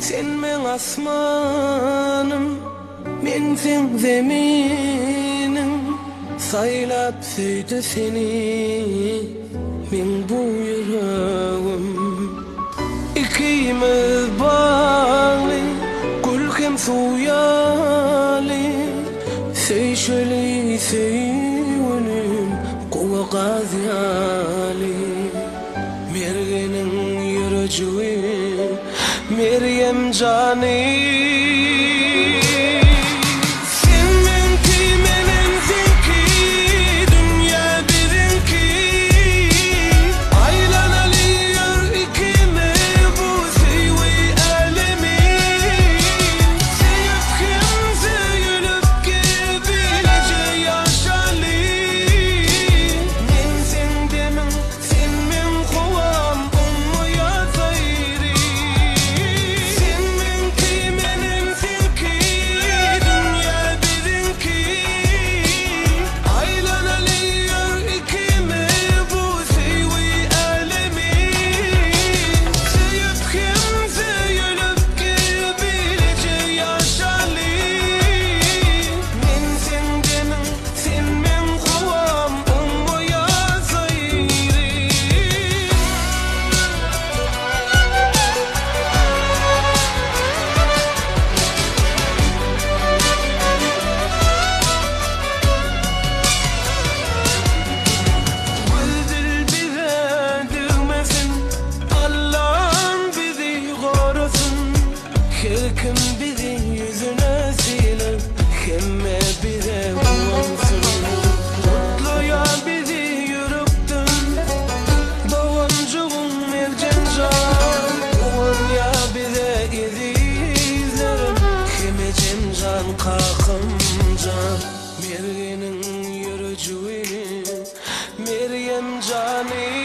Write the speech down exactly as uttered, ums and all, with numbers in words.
Sen men asmanım, men sen zeminim. Saylap söydü seni men bu yüreğim. İkimiz bağlı, kulkem suyalı. Seyşeli seyvenim, kuva gaziyali. Mergenin yürücüğü, Meryem Cani. Kim bizi yüzüne silip kime bize kuansın. Mutluya bizi yürüktün doğuncuğun mercan can. Kuanya bize izlerim kime cemcan kakımca. Mergenin yürücüğü Meryem Cani.